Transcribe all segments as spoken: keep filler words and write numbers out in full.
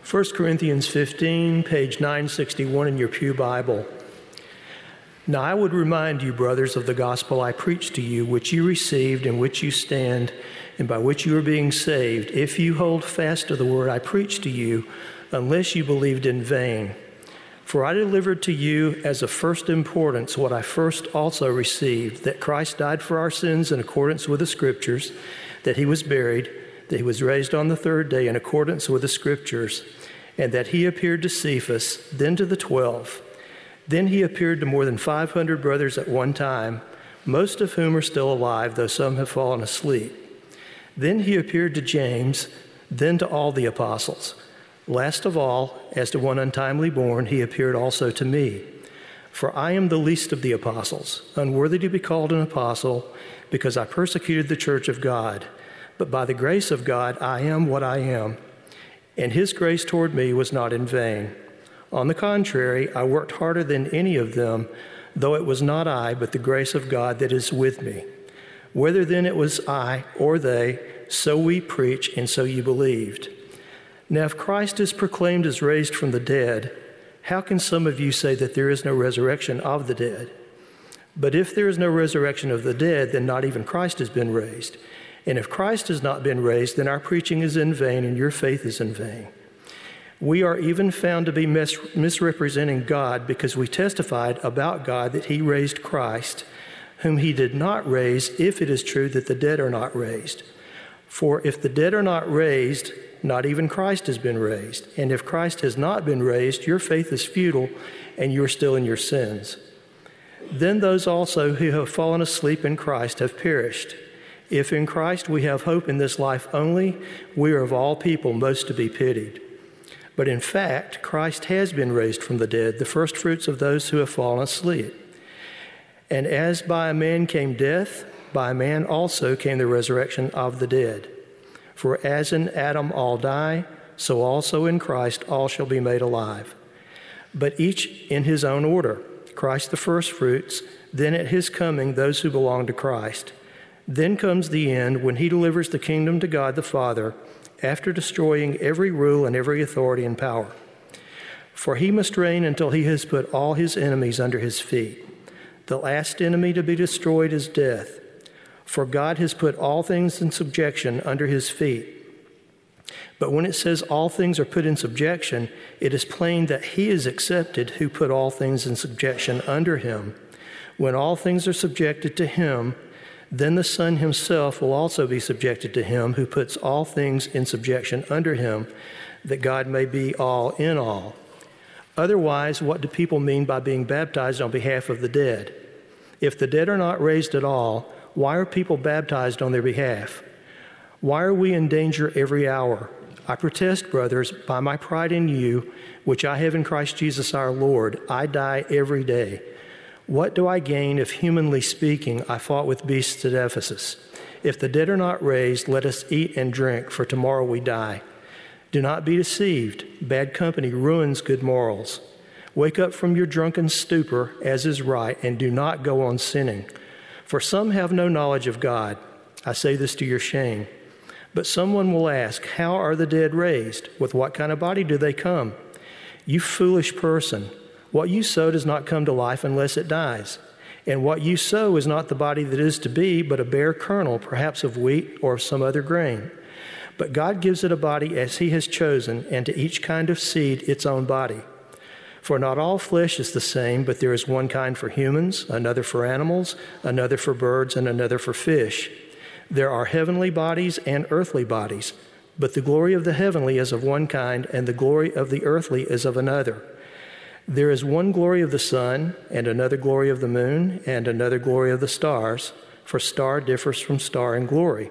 First Corinthians fifteen, page nine sixty-one in your Pew Bible. Now I would remind you, brothers, of the gospel I preached to you, which you received, in which you stand, and by which you are being saved, if you hold fast to the word I preached to you, unless you believed in vain. For I delivered to you as of first importance what I first also received, that Christ died for our sins in accordance with the Scriptures, that he was buried, that he was raised on the third day in accordance with the Scriptures, and that he appeared to Cephas, then to the twelve. Then he appeared to more than five hundred brothers at one time, most of whom are still alive, though some have fallen asleep. Then he appeared to James, then to all the apostles. Last of all, as to one untimely born, he appeared also to me. For I am the least of the apostles, unworthy to be called an apostle, because I persecuted the church of God. But by the grace of God, I am what I am. And his grace toward me was not in vain. On the contrary, I worked harder than any of them, though it was not I, but the grace of God that is with me. Whether then it was I or they, so we preach, and so you believed. Now if Christ is proclaimed as raised from the dead, how can some of you say that there is no resurrection of the dead? But if there is no resurrection of the dead, then not even Christ has been raised. And if Christ has not been raised, then our preaching is in vain, and your faith is in vain. We are even found to be mis- misrepresenting God, because we testified about God that he raised Christ, whom he did not raise, if it is true that the dead are not raised. For if the dead are not raised, not even Christ has been raised. And if Christ has not been raised, your faith is futile, and you are still in your sins. Then those also who have fallen asleep in Christ have perished. If in Christ we have hope in this life only, we are of all people most to be pitied. But in fact, Christ has been raised from the dead, the first fruits of those who have fallen asleep. And as by a man came death, by a man also came the resurrection of the dead. For as in Adam all die, so also in Christ all shall be made alive. But each in his own order, Christ the first fruits, then at his coming those who belong to Christ. Then comes the end, when he delivers the kingdom to God the Father, after destroying every rule and every authority and power. For he must reign until he has put all his enemies under his feet. The last enemy to be destroyed is death. For God has put all things in subjection under his feet. But when it says all things are put in subjection, it is plain that he is accepted who put all things in subjection under him. When all things are subjected to him, then the Son himself will also be subjected to him who puts all things in subjection under him, that God may be all in all. Otherwise, what do people mean by being baptized on behalf of the dead? If the dead are not raised at all, why are people baptized on their behalf? Why are we in danger every hour? I protest, brothers, by my pride in you, which I have in Christ Jesus our Lord, I die every day. What do I gain if, humanly speaking, I fought with beasts at Ephesus? If the dead are not raised, let us eat and drink, for tomorrow we die. Do not be deceived. Bad company ruins good morals. Wake up from your drunken stupor, as is right, and do not go on sinning. For some have no knowledge of God. I say this to your shame. But someone will ask, how are the dead raised? With what kind of body do they come? You foolish person. What you sow does not come to life unless it dies. And what you sow is not the body that is to be, but a bare kernel, perhaps of wheat or of some other grain. But God gives it a body as he has chosen, and to each kind of seed its own body. For not all flesh is the same, but there is one kind for humans, another for animals, another for birds, and another for fish. There are heavenly bodies and earthly bodies, but the glory of the heavenly is of one kind, and the glory of the earthly is of another. There is one glory of the sun, and another glory of the moon, and another glory of the stars, for star differs from star in glory.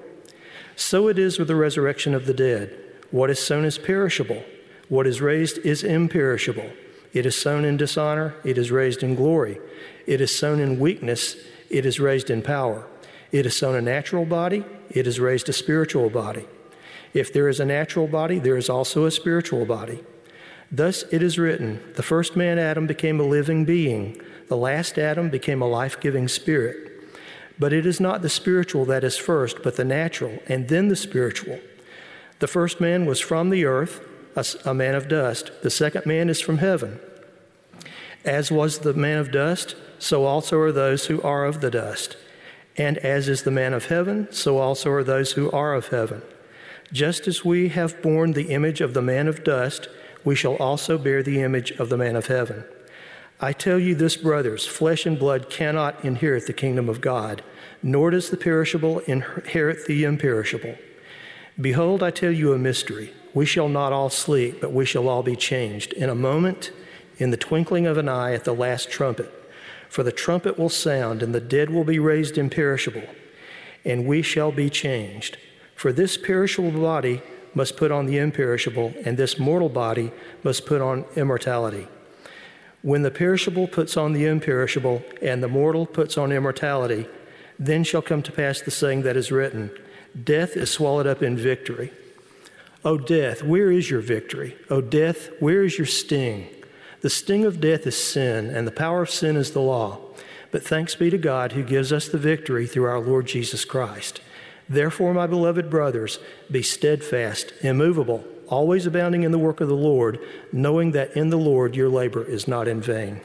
So it is with the resurrection of the dead. What is sown is perishable. What is raised is imperishable. It is sown in dishonor. It is raised in glory. It is sown in weakness. It is raised in power. It is sown a natural body. It is raised a spiritual body. If there is a natural body, there is also a spiritual body. Thus it is written, the first man Adam became a living being. The last Adam became a life-giving spirit. But it is not the spiritual that is first, but the natural, and then the spiritual. The first man was from the earth, a, a man of dust. The second man is from heaven. As was the man of dust, so also are those who are of the dust. And as is the man of heaven, so also are those who are of heaven. Just as we have borne the image of the man of dust, we shall also bear the image of the man of heaven. I tell you this, brothers, flesh and blood cannot inherit the kingdom of God, nor does the perishable inherit the imperishable. Behold, I tell you a mystery. We shall not all sleep, but we shall all be changed in a moment, in the twinkling of an eye, at the last trumpet. For the trumpet will sound, and the dead will be raised imperishable, and we shall be changed. For this perishable body must put on the imperishable, and this mortal body must put on immortality. When the perishable puts on the imperishable, and the mortal puts on immortality, then shall come to pass the saying that is written, Death is swallowed up in victory. O death, where is your victory? O death, where is your sting? The sting of death is sin, and the power of sin is the law. But thanks be to God who gives us the victory through our Lord Jesus Christ. Therefore, my beloved brothers, be steadfast, immovable, always abounding in the work of the Lord, knowing that in the Lord your labor is not in vain.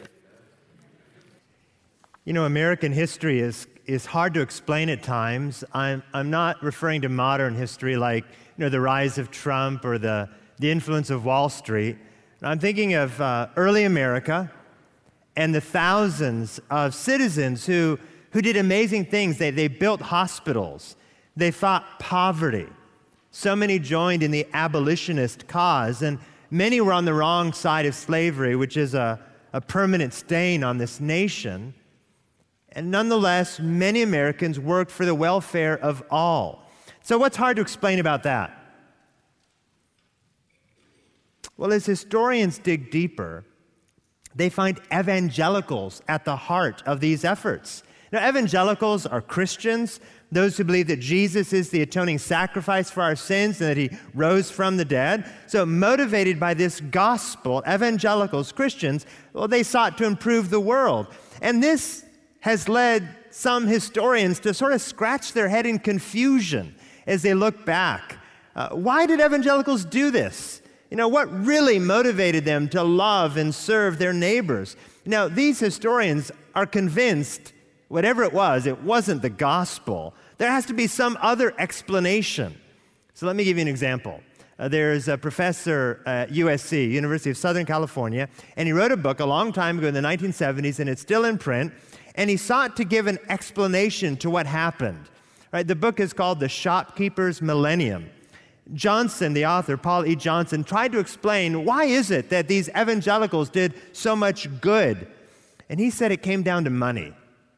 You know, American history is is hard to explain at times. I'm I'm not referring to modern history like, you know, the rise of Trump or the, the influence of Wall Street. I'm thinking of uh, early America and the thousands of citizens who, who did amazing things. They, they built hospitals. They fought poverty. So many joined in the abolitionist cause, and many were on the wrong side of slavery, which is a, a permanent stain on this nation. And nonetheless, many Americans worked for the welfare of all. So what's hard to explain about that? Well, as historians dig deeper, they find evangelicals at the heart of these efforts. Now, evangelicals are Christians, those who believe that Jesus is the atoning sacrifice for our sins and that he rose from the dead. So motivated by this gospel, evangelicals, Christians, well, they sought to improve the world. And this has led some historians to sort of scratch their head in confusion as they look back. Uh, why did evangelicals do this? You know, what really motivated them to love and serve their neighbors? Now, these historians are convinced, whatever it was, it wasn't the gospel. There has to be some other explanation. So let me give you an example. Uh, there's a professor at U S C, University of Southern California, and he wrote a book a long time ago in the nineteen seventies, and it's still in print, and he sought to give an explanation to what happened. Right? The book is called The Shopkeeper's Millennium. Johnson, the author, Paul E. Johnson, tried to explain why is it that these evangelicals did so much good. And he said it came down to money.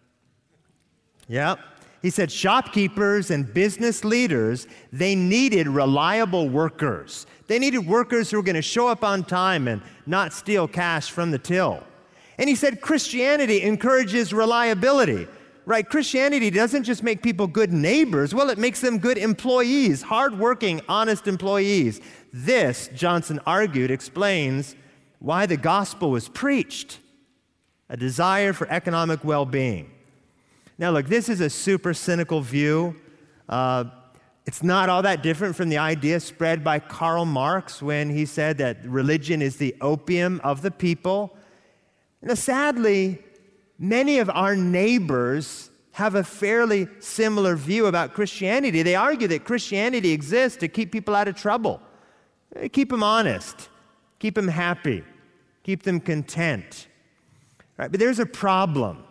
Yeah. He said shopkeepers and business leaders, they needed reliable workers. They needed workers who were going to show up on time and not steal cash from the till. And he said Christianity encourages reliability. Right? Christianity doesn't just make people good neighbors. Well, it makes them good employees, hardworking, honest employees. This, Johnson argued, explains why the gospel was preached, a desire for economic well-being. Now, look, this is a super cynical view. Uh, it's not all that different from the idea spread by Karl Marx when he said that religion is the opium of the people. Now, sadly, many of our neighbors have a fairly similar view about Christianity. They argue that Christianity exists to keep people out of trouble, keep them honest, keep them happy, keep them content. Right? But there's a problem.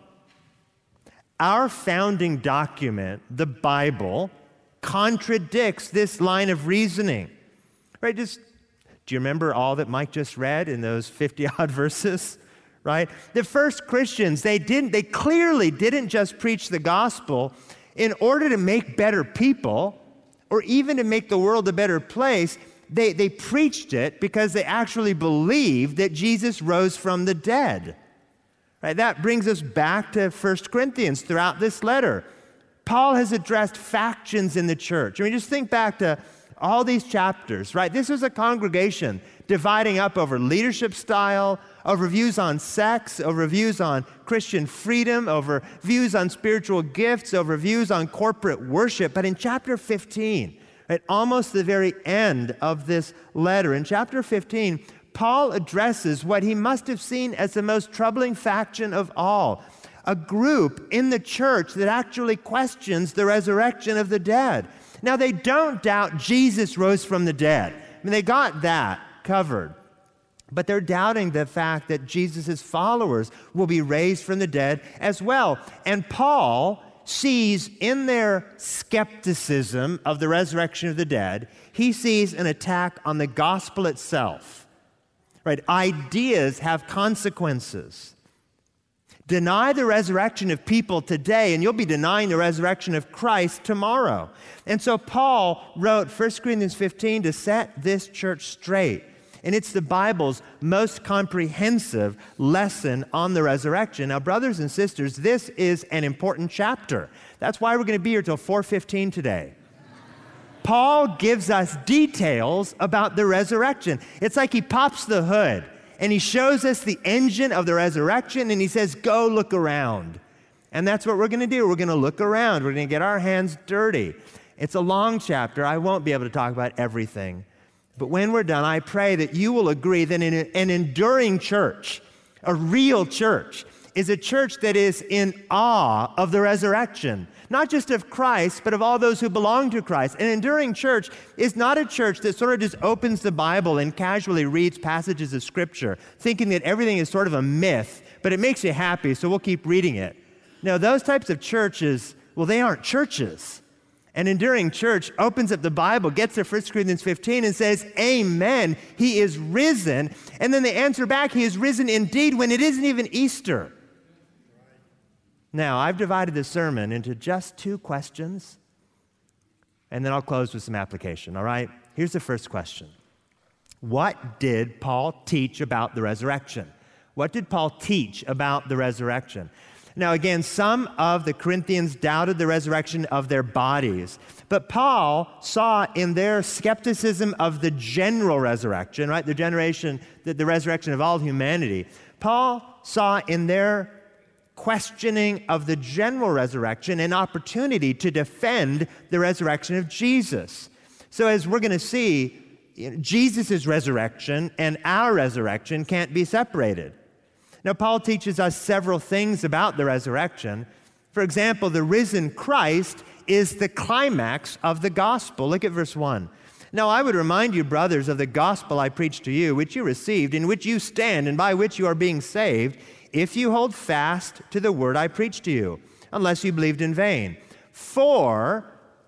Our founding document, the Bible, contradicts this line of reasoning. Right? Just, do you remember all that Mike just read in those fifty-odd verses? Right? The first Christians, they didn't, they clearly didn't just preach the gospel in order to make better people or even to make the world a better place. They, they preached it because they actually believed that Jesus rose from the dead. Right? That brings us back to First Corinthians throughout this letter. Paul has addressed factions in the church. I mean, just think back to all these chapters, right? This was a congregation dividing up over leadership style, over views on sex, over views on Christian freedom, over views on spiritual gifts, over views on corporate worship. But in chapter fifteen, At almost the very end of this letter, in chapter fifteen, Paul addresses what he must have seen as the most troubling faction of all, a group in the church that actually questions the resurrection of the dead. Now, they don't doubt Jesus rose from the dead. I mean, they got that covered. But they're doubting the fact that Jesus' followers will be raised from the dead as well. And Paul sees in their skepticism of the resurrection of the dead, he sees an attack on the gospel itself. Right? Ideas have consequences. Deny the resurrection of people today, and you'll be denying the resurrection of Christ tomorrow. And so Paul wrote First Corinthians fifteen to set this church straight. And it's the Bible's most comprehensive lesson on the resurrection. Now, brothers and sisters, this is an important chapter. That's why we're going to be here till four fifteen today. Paul gives us details about the resurrection. It's like he pops the hood and he shows us the engine of the resurrection and he says, go look around. And that's what we're going to do. We're going to look around. We're going to get our hands dirty. It's a long chapter. I won't be able to talk about everything. But when we're done, I pray that you will agree that an enduring church, a real church, is a church that is in awe of the resurrection, not just of Christ, but of all those who belong to Christ. An enduring church is not a church that sort of just opens the Bible and casually reads passages of Scripture, thinking that everything is sort of a myth, but it makes you happy, so we'll keep reading it. No, those types of churches, well, they aren't churches. An enduring church opens up the Bible, gets to First Corinthians fifteen and says, amen, he is risen. And then they answer back, he is risen indeed, when it isn't even Easter. Now, I've divided this sermon into just two questions, and then I'll close with some application, all right? Here's the first question. What did Paul teach about the resurrection? What did Paul teach about the resurrection? Now, again, some of the Corinthians doubted the resurrection of their bodies, but Paul saw in their skepticism of the general resurrection, right, the generation, the, the resurrection of all humanity, Paul saw in their questioning of the general resurrection an opportunity to defend the resurrection of Jesus. So as we're going to see, you know, Jesus' resurrection and our resurrection can't be separated. Now, Paul teaches us several things about the resurrection. For example, the risen Christ is the climax of the gospel. Look at verse one. Now, I would remind you, brothers, of the gospel I preached to you, which you received, in which you stand, and by which you are being saved, if you hold fast to the word I preached to you, unless you believed in vain. For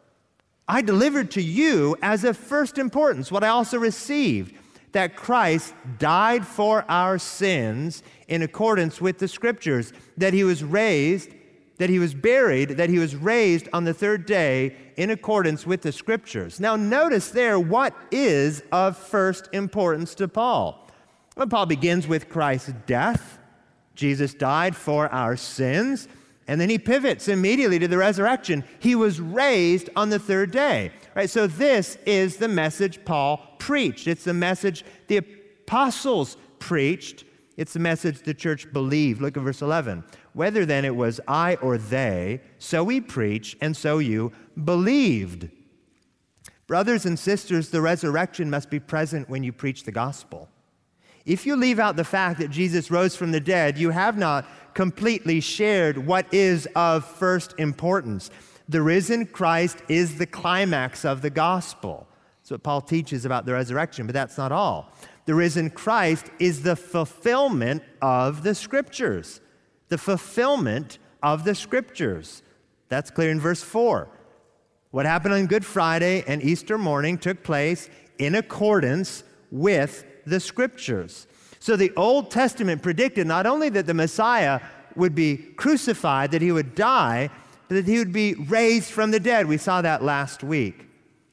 I delivered to you as of first importance what I also received, that Christ died for our sins in accordance with the Scriptures, that he was raised, that he was buried, that he was raised on the third day in accordance with the Scriptures. Now notice there what is of first importance to Paul. Well, Paul begins with Christ's death. Jesus died for our sins, and then he pivots immediately to the resurrection. He was raised on the third day. Right? So this is the message Paul preached. It's the message the apostles preached. It's the message the church believed. Look at verse eleven. Whether then it was I or they, so we preach, and so you believed. Brothers and sisters, the resurrection must be present when you preach the gospel. If you leave out the fact that Jesus rose from the dead, you have not completely shared what is of first importance. The risen Christ is the climax of the gospel. That's what Paul teaches about the resurrection, but that's not all. The risen Christ is the fulfillment of the Scriptures. The fulfillment of the Scriptures. That's clear in verse four. What happened on Good Friday and Easter morning took place in accordance with the Scriptures. So the Old Testament predicted not only that the Messiah would be crucified, that he would die, but that he would be raised from the dead. We saw that last week.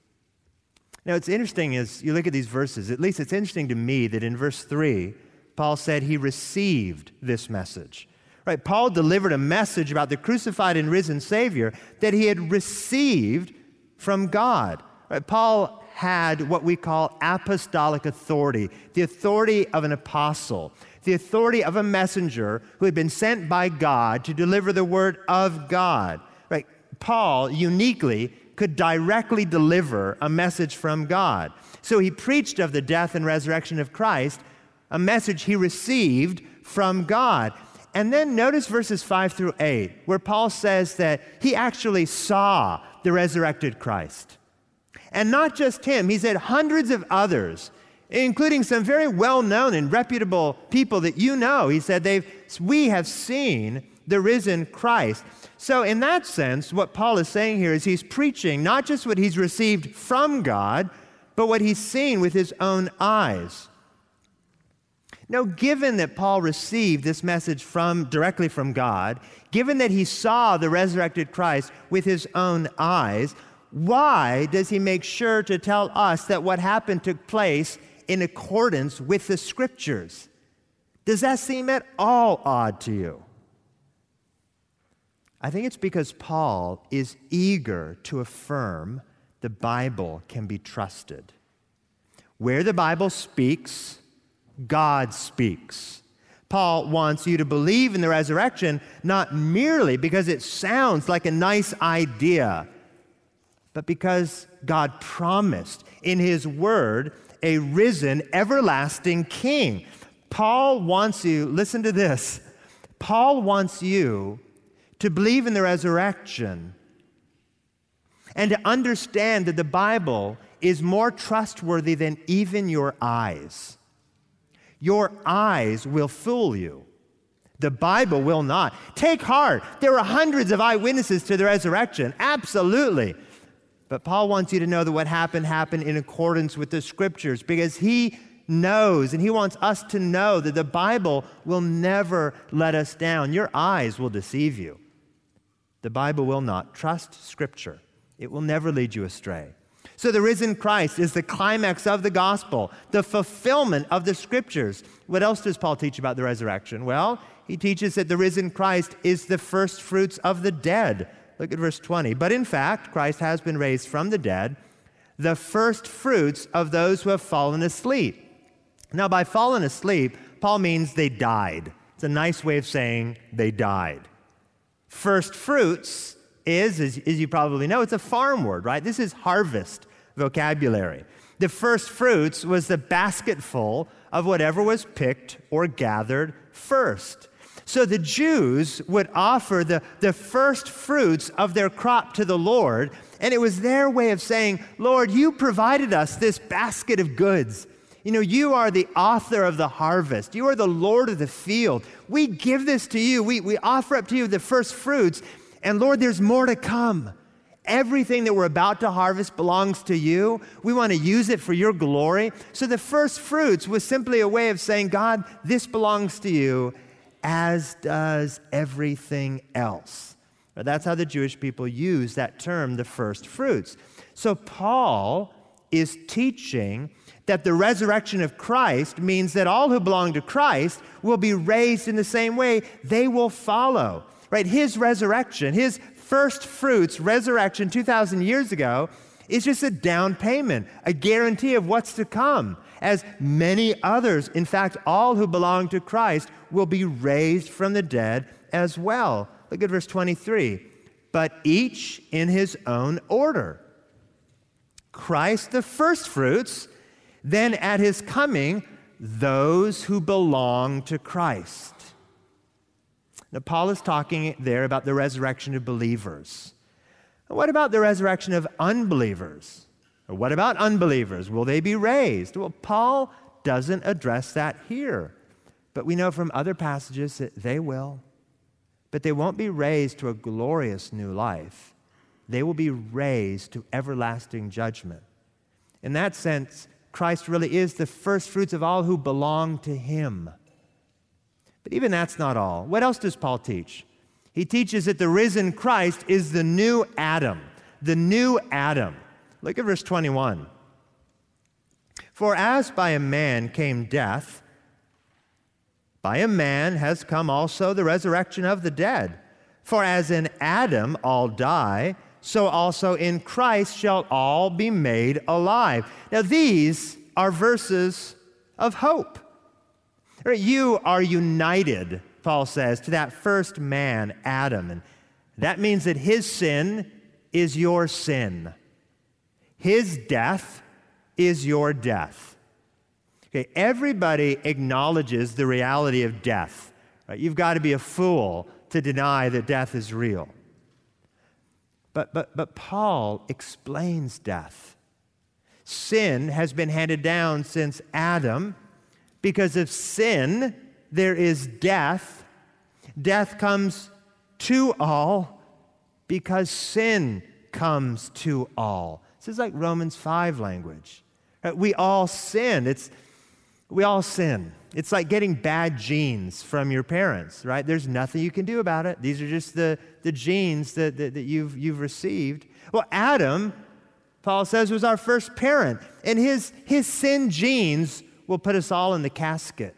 Now, it's interesting as you look at these verses, at least it's interesting to me that in verse three, Paul said he received this message. Right? Paul delivered a message about the crucified and risen Savior that he had received from God. Right? Paul had what we call apostolic authority, the authority of an apostle, the authority of a messenger who had been sent by God to deliver the word of God. Right? Paul uniquely could directly deliver a message from God. So he preached of the death and resurrection of Christ, a message he received from God. And then notice verses five through eight, where Paul says that he actually saw the resurrected Christ. And not just him, he said hundreds of others, including some very well-known and reputable people that you know. He said, they've, we have seen the risen Christ. So in that sense, what Paul is saying here is he's preaching not just what he's received from God, but what he's seen with his own eyes. Now, given that Paul received this message from directly from God, given that he saw the resurrected Christ with his own eyes, why does he make sure to tell us that what happened took place in accordance with the Scriptures? Does that seem at all odd to you? I think it's because Paul is eager to affirm the Bible can be trusted. Where the Bible speaks, God speaks. Paul wants you to believe in the resurrection not merely because it sounds like a nice idea, but because God promised in his word a risen, everlasting king. Paul wants you, listen to this, Paul wants you to believe in the resurrection and to understand that the Bible is more trustworthy than even your eyes. Your eyes will fool you. The Bible will not. Take heart. There were hundreds of eyewitnesses to the resurrection. Absolutely. But Paul wants you to know that what happened happened in accordance with the Scriptures, because he knows and he wants us to know that the Bible will never let us down. Your eyes will deceive you. The Bible will not. Trust Scripture. It will never lead you astray. So the risen Christ is the climax of the gospel, the fulfillment of the Scriptures. What else does Paul teach about the resurrection? Well, he teaches that the risen Christ is the first fruits of the dead. Look at verse twenty. But in fact, Christ has been raised from the dead, the first fruits of those who have fallen asleep. Now, by fallen asleep, Paul means they died. It's a nice way of saying they died. First fruits is, as, as you probably know, it's a farm word, right? This is harvest vocabulary. The first fruits was the basketful of whatever was picked or gathered first. So the Jews would offer the, the first fruits of their crop to the Lord, and it was their way of saying, Lord, you provided us this basket of goods. You know, you are the author of the harvest. You are the Lord of the field. We give this to you. We, we offer up to you the first fruits, and Lord, there's more to come. Everything that we're about to harvest belongs to you. We want to use it for your glory. So the first fruits was simply a way of saying, God, this belongs to you, as does everything else. Now, that's how the Jewish people use that term, the first fruits. So Paul is teaching that the resurrection of Christ means that all who belong to Christ will be raised in the same way. They will follow, right? His resurrection, his first fruits resurrection two thousand years ago is just a down payment, a guarantee of what's to come, as many others, in fact, all who belong to Christ, will be raised from the dead as well. Look at verse twenty-three. But each in his own order. Christ the first fruits, then at his coming, those who belong to Christ. Now, Paul is talking there about the resurrection of believers. What about the resurrection of unbelievers? Or what about unbelievers? Will they be raised? Well, Paul doesn't address that here. But we know from other passages that they will. But they won't be raised to a glorious new life. They will be raised to everlasting judgment. In that sense, Christ really is the first fruits of all who belong to him. But even that's not all. What else does Paul teach? He teaches that the risen Christ is the new Adam, the new Adam. Look at verse twenty-one. For as by a man came death, by a man has come also the resurrection of the dead. For as in Adam all die, so also in Christ shall all be made alive. Now these are verses of hope. You are united, Paul says, to that first man, Adam. And that means that his sin is your sin. His death is your death. Okay, everybody acknowledges the reality of death. Right? You've got to be a fool to deny that death is real. But, but, but Paul explains death. Sin has been handed down since Adam. Because of sin, there is death. Death comes to all because sin comes to all. This is like Romans five language. Right? We all sin. It's, we all sin. It's like getting bad genes from your parents, right? There's nothing you can do about it. These are just the, the genes that, that, that you've, you've received. Well, Adam, Paul says, was our first parent, and his, his sin genes will put us all in the casket.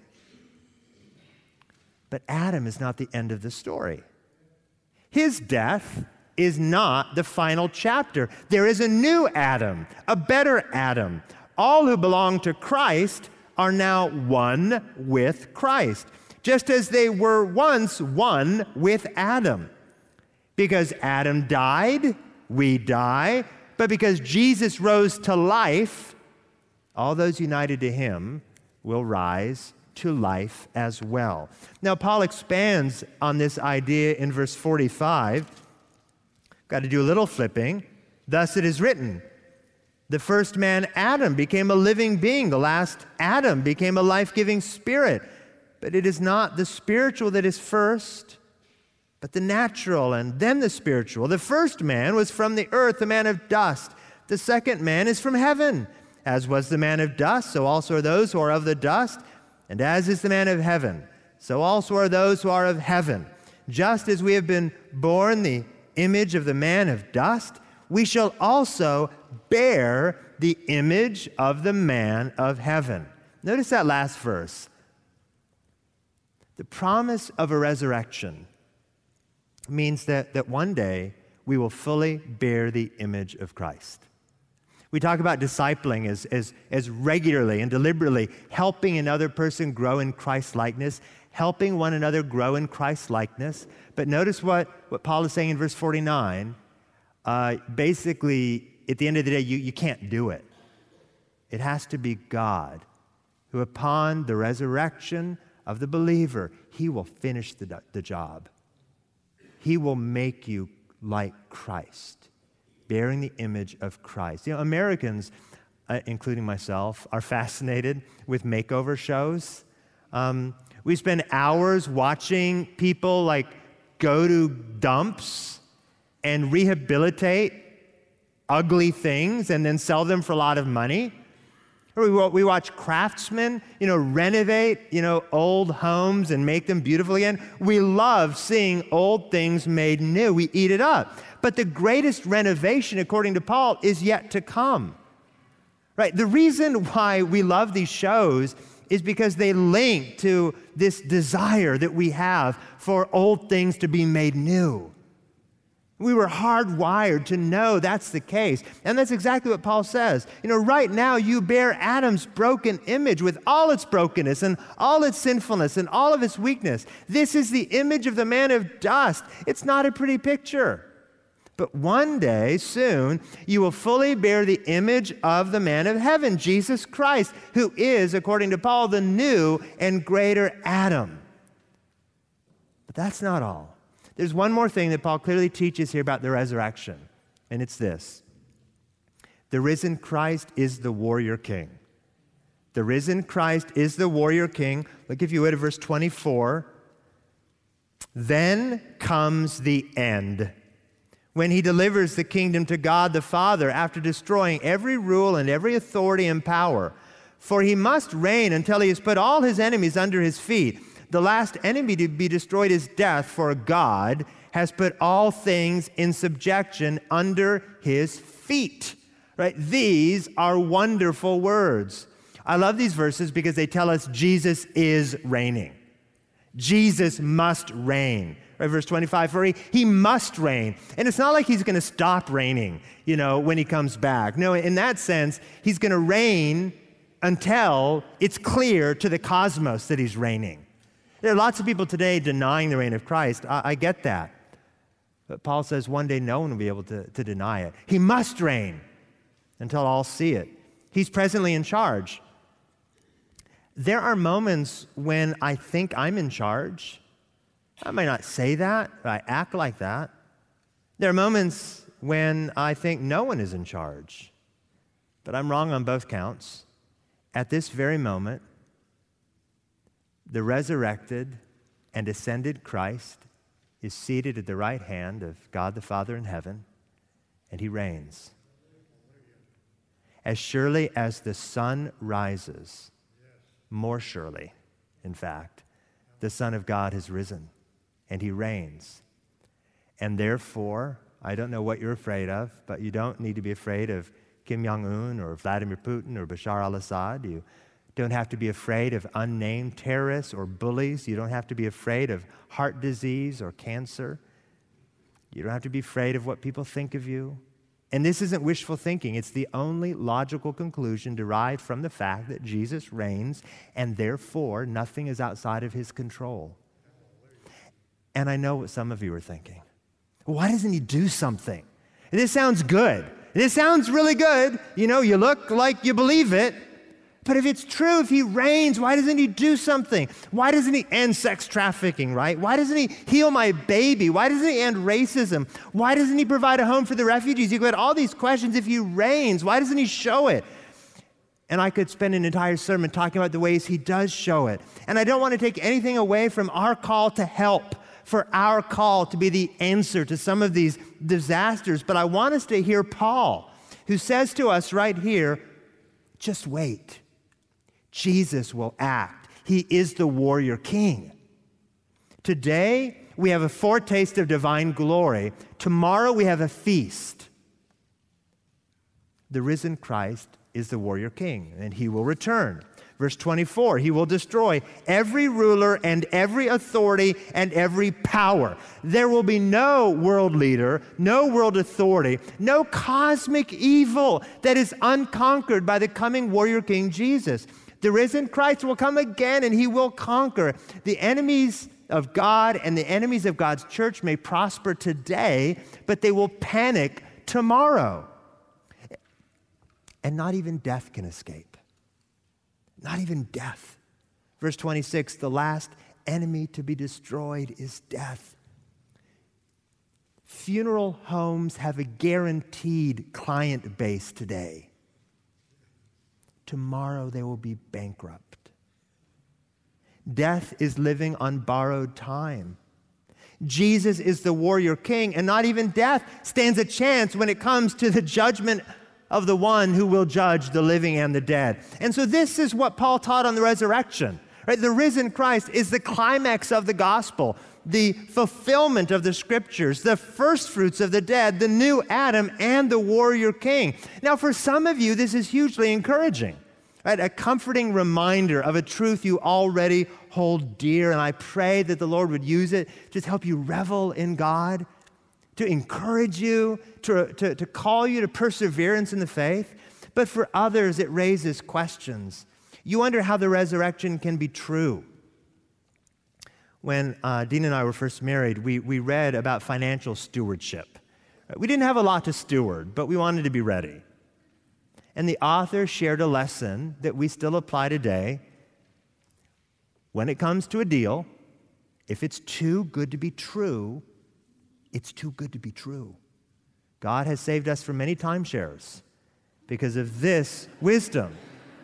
But Adam is not the end of the story. His death is not the final chapter. There is a new Adam, a better Adam. All who belong to Christ are now one with Christ, just as they were once one with Adam. Because Adam died, we die, but because Jesus rose to life, all those united to him will rise to life as well. Now, Paul expands on this idea in verse forty-five. Got to do a little flipping. Thus it is written, the first man, Adam, became a living being. The last Adam became a life-giving spirit. But it is not the spiritual that is first, but the natural, and then the spiritual. The first man was from the earth, a man of dust. The second man is from heaven. As was the man of dust, so also are those who are of the dust. And as is the man of heaven, so also are those who are of heaven. Just as we have been born the image of the man of dust, we shall also bear the image of the man of heaven. Notice that last verse. The promise of a resurrection means that, that one day we will fully bear the image of Christ. We talk about discipling as, as, as regularly and deliberately helping another person grow in Christ's likeness, helping one another grow in Christ's likeness. But notice what, what Paul is saying in verse forty-nine. Uh, basically, at the end of the day, you, you can't do it. It has to be God who, upon the resurrection of the believer, he will finish the, the job. He will make you like Christ, bearing the image of Christ. You know, Americans, uh, including myself, are fascinated with makeover shows. Um, we spend hours watching people like go to dumps and rehabilitate ugly things and then sell them for a lot of money. Or we, we watch craftsmen, you know, renovate, you know, old homes and make them beautiful again. We love seeing old things made new. We eat it up. But the greatest renovation, according to Paul, is yet to come. Right? The reason why we love these shows is because they link to this desire that we have for old things to be made new. We were hardwired to know that's the case. And that's exactly what Paul says. You know, right now you bear Adam's broken image with all its brokenness and all its sinfulness and all of its weakness. This is the image of the man of dust. It's not a pretty picture. But one day, soon, you will fully bear the image of the man of heaven, Jesus Christ, who is, according to Paul, the new and greater Adam. But that's not all. There's one more thing that Paul clearly teaches here about the resurrection, and it's this. The risen Christ is the warrior king. The risen Christ is the warrior king. Look, if you would, at verse twenty-four. Then comes the end, when he delivers the kingdom to God the Father after destroying every rule and every authority and power. For he must reign until he has put all his enemies under his feet. The last enemy to be destroyed is death, for God has put all things in subjection under his feet. Right? These are wonderful words. I love these verses because they tell us Jesus is reigning. Jesus must reign. Right, verse twenty-five, for he, he must reign. And it's not like he's going to stop reigning, you know, when he comes back. No, in that sense, he's going to reign until it's clear to the cosmos that he's reigning. There are lots of people today denying the reign of Christ. I, I get that. But Paul says one day no one will be able to, to deny it. He must reign until all see it. He's presently in charge. There are moments when I think I'm in charge. I may not say that, but I act like that. There are moments when I think no one is in charge, but I'm wrong on both counts. At this very moment, the resurrected and ascended Christ is seated at the right hand of God the Father in heaven, and he reigns. As surely as the sun rises, more surely, in fact, the Son of God has risen, and he reigns. And therefore, I don't know what you're afraid of, but you don't need to be afraid of Kim Jong-un or Vladimir Putin or Bashar al-Assad. You don't have to be afraid of unnamed terrorists or bullies. You don't have to be afraid of heart disease or cancer. You don't have to be afraid of what people think of you. And this isn't wishful thinking. It's the only logical conclusion derived from the fact that Jesus reigns, and therefore nothing is outside of his control. And I know what some of you are thinking. Why doesn't he do something? And this sounds good. This sounds really good. You know, you look like you believe it. But if it's true, if he reigns, why doesn't he do something? Why doesn't he end sex trafficking, right? Why doesn't he heal my baby? Why doesn't he end racism? Why doesn't he provide a home for the refugees? You could all these questions. If he reigns, why doesn't he show it? And I could spend an entire sermon talking about the ways he does show it. And I don't want to take anything away from our call to help, for our call to be the answer to some of these disasters. But I want us to hear Paul, who says to us right here, just wait. Jesus will act. He is the warrior king. Today, we have a foretaste of divine glory. Tomorrow, we have a feast. The risen Christ is the warrior king, and he will return. Verse twenty-four, he will destroy every ruler and every authority and every power. There will be no world leader, no world authority, no cosmic evil that is unconquered by the coming warrior king Jesus. The risen Christ will come again, and he will conquer. The enemies of God and the enemies of God's church may prosper today, but they will panic tomorrow. And not even death can escape. Not even death. Verse twenty-six, the last enemy to be destroyed is death. Funeral homes have a guaranteed client base today. Tomorrow they will be bankrupt. Death is living on borrowed time. Jesus is the warrior king, and not even death stands a chance when it comes to the judgment of the one who will judge the living and the dead. And so this is what Paul taught on the resurrection. Right? The risen Christ is the climax of the gospel, the fulfillment of the scriptures, the first fruits of the dead, the new Adam, and the warrior king. Now, for some of you, this is hugely encouraging, right? A comforting reminder of a truth you already hold dear. And I pray that the Lord would use it to help you revel in God, to encourage you, to, to, to call you to perseverance in the faith. But for others, it raises questions. You wonder how the resurrection can be true. When uh, Dean and I were first married, we, we read about financial stewardship. We didn't have a lot to steward, but we wanted to be ready. And the author shared a lesson that we still apply today. When it comes to a deal, if it's too good to be true, it's too good to be true. God has saved us from many timeshares because of this wisdom.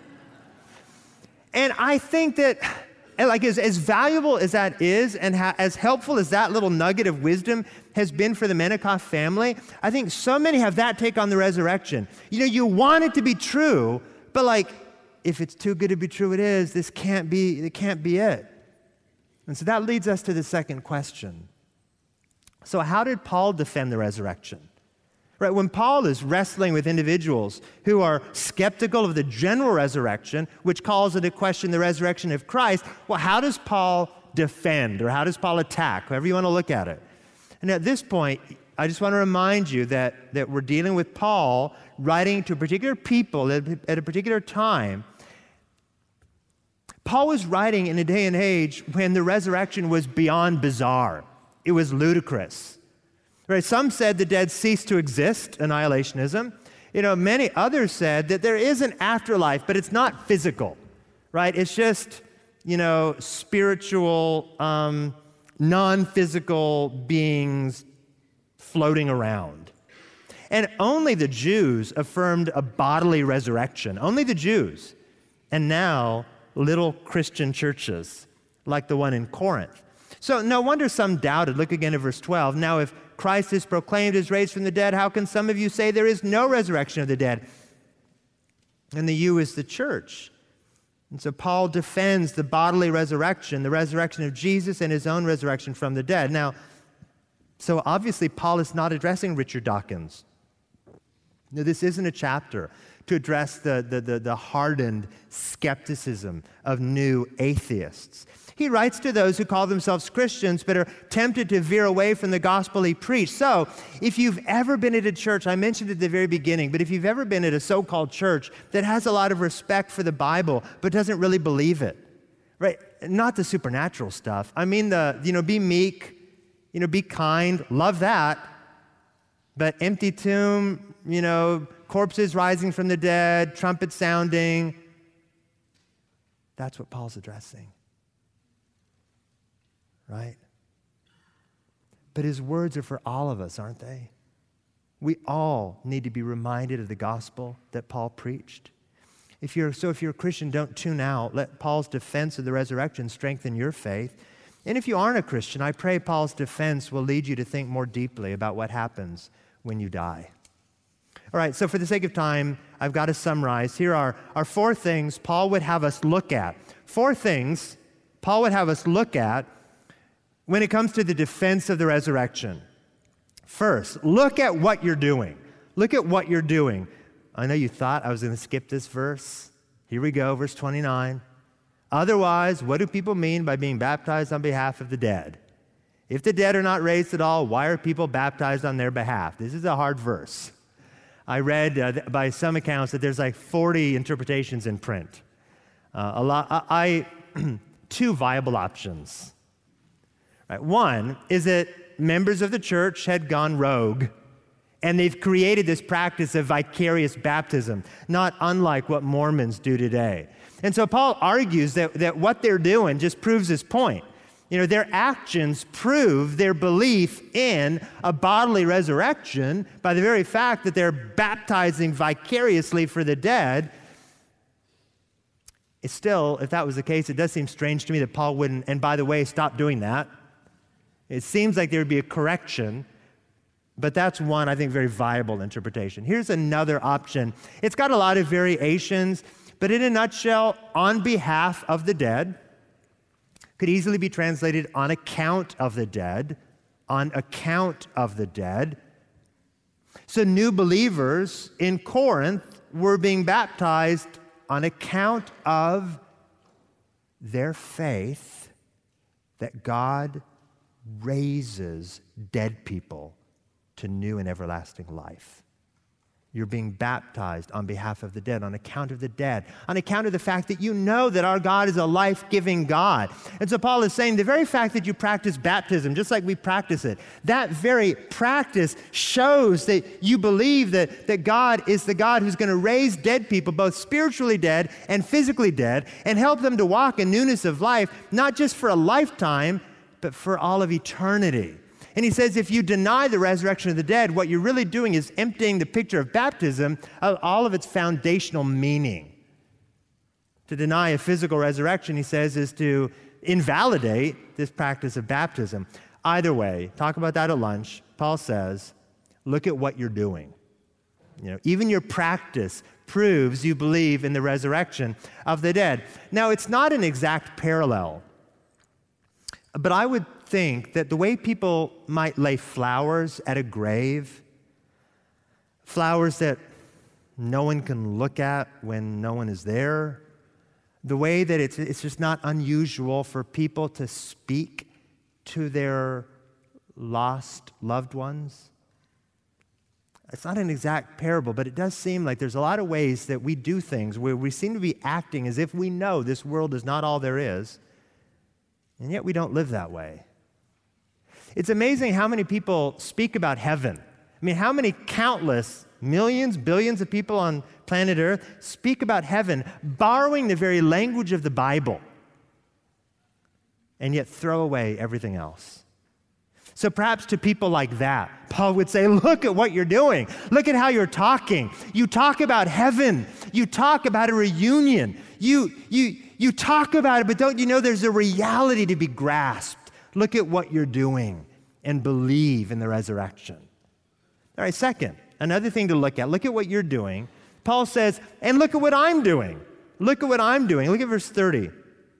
And I think that, like, as, as valuable as that is, and ha- as helpful as that little nugget of wisdom has been for the Menikoff family, I think so many have that take on the resurrection. You know, you want it to be true, but like, if it's too good to be true, it is. This can't be, it can't be it. And so that leads us to the second question. So how did Paul defend the resurrection? Right, when Paul is wrestling with individuals who are skeptical of the general resurrection, which calls into question the resurrection of Christ, well, how does Paul defend, or how does Paul attack, however you want to look at it? And at this point, I just want to remind you that, that we're dealing with Paul writing to particular people at, at a particular time. Paul was writing in a day and age when the resurrection was beyond bizarre. It was ludicrous. Right? Some said the dead cease to exist, annihilationism. You know, many others said that there is an afterlife, but it's not physical, right? It's just, you know, spiritual, um, non-physical beings floating around. And only the Jews affirmed a bodily resurrection. Only the Jews. And now, little Christian churches, like the one in Corinth. So no wonder some doubted. Look again at verse twelve. Now, if Christ is proclaimed as raised from the dead, how can some of you say there is no resurrection of the dead? And the you is the church. And so Paul defends the bodily resurrection, the resurrection of Jesus and his own resurrection from the dead. Now, so obviously Paul is not addressing Richard Dawkins. No, this isn't a chapter to address the, the, the, the hardened skepticism of new atheists. He writes to those who call themselves Christians but are tempted to veer away from the gospel he preached. So, if you've ever been at a church, I mentioned at the very beginning, but if you've ever been at a so-called church that has a lot of respect for the Bible but doesn't really believe it, right? Not the supernatural stuff. I mean the, you know, be meek, you know, be kind, love that, but empty tomb, you know, corpses rising from the dead, trumpet sounding, that's what Paul's addressing. Right? But his words are for all of us, aren't they? We all need to be reminded of the gospel that Paul preached. If you're, so if you're a Christian, don't tune out. Let Paul's defense of the resurrection strengthen your faith. And if you aren't a Christian, I pray Paul's defense will lead you to think more deeply about what happens when you die. All right, so for the sake of time, I've got to summarize. Here are, are four things Paul would have us look at. Four things Paul would have us look at when it comes to the defense of the resurrection. First, look at what you're doing. Look at what you're doing. I know you thought I was going to skip this verse. Here we go, verse twenty-nine. Otherwise, what do people mean by being baptized on behalf of the dead? If the dead are not raised at all, why are people baptized on their behalf? This is a hard verse. I read uh, by some accounts that there's like forty interpretations in print. Uh, a lot. I, I two viable options. Right. One is that members of the church had gone rogue, and they've created this practice of vicarious baptism, not unlike what Mormons do today. And so Paul argues that, that what they're doing just proves his point. You know, their actions prove their belief in a bodily resurrection by the very fact that they're baptizing vicariously for the dead. It's still, if that was the case, it does seem strange to me that Paul wouldn't, and by the way, stop doing that. It seems like there would be a correction, but that's one, I think, very viable interpretation. Here's another option. It's got a lot of variations, but in a nutshell, on behalf of the dead, could easily be translated on account of the dead, on account of the dead. So new believers in Corinth were being baptized on account of their faith that God raises dead people to new and everlasting life. You're being baptized on behalf of the dead, on account of the dead, on account of the fact that you know that our God is a life-giving God. And so Paul is saying the very fact that you practice baptism, just like we practice it, that very practice shows that you believe that, that God is the God who's going to raise dead people, both spiritually dead and physically dead, and help them to walk in newness of life, not just for a lifetime, but for all of eternity. And he says if you deny the resurrection of the dead, what you're really doing is emptying the picture of baptism of all of its foundational meaning. To deny a physical resurrection, he says, is to invalidate this practice of baptism. Either way, talk about that at lunch. Paul says, look at what you're doing. You know, even your practice proves you believe in the resurrection of the dead. Now, it's not an exact parallel, but I would think that the way people might lay flowers at a grave, flowers that no one can look at when no one is there, the way that it's, it's just not unusual for people to speak to their lost loved ones. It's not an exact parable, but it does seem like there's a lot of ways that we do things where we seem to be acting as if we know this world is not all there is, and yet we don't live that way. It's amazing how many people speak about heaven. I mean, how many countless millions, billions of people on planet Earth speak about heaven, borrowing the very language of the Bible, and yet throw away everything else. So perhaps to people like that, Paul would say, look at what you're doing. Look at how you're talking. You talk about heaven. You talk about a reunion. You, you, you talk about it, but don't you know there's a reality to be grasped? Look at what you're doing and believe in the resurrection. All right, second, another thing to look at. Look at what you're doing. Paul says, and look at what I'm doing. Look at what I'm doing. Look at verse thirty.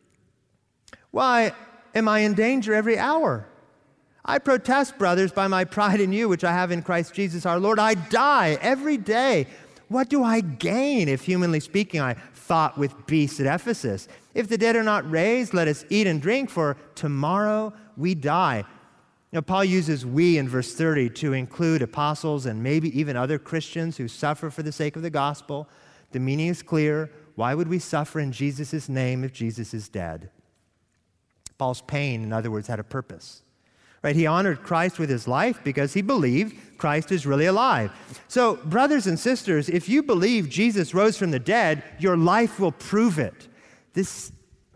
Why am I in danger every hour? I protest, brothers, by my pride in you, which I have in Christ Jesus our Lord. I die every day. What do I gain if, humanly speaking, I fought with beasts at Ephesus? If the dead are not raised, let us eat and drink, for tomorrow we die. Now, Paul uses we in verse thirty to include apostles and maybe even other Christians who suffer for the sake of the gospel. The meaning is clear. Why would we suffer in Jesus' name if Jesus is dead? Paul's pain, in other words, had a purpose. Right? He honored Christ with his life because he believed Christ is really alive. So, brothers and sisters, if you believe Jesus rose from the dead, your life will prove it. This,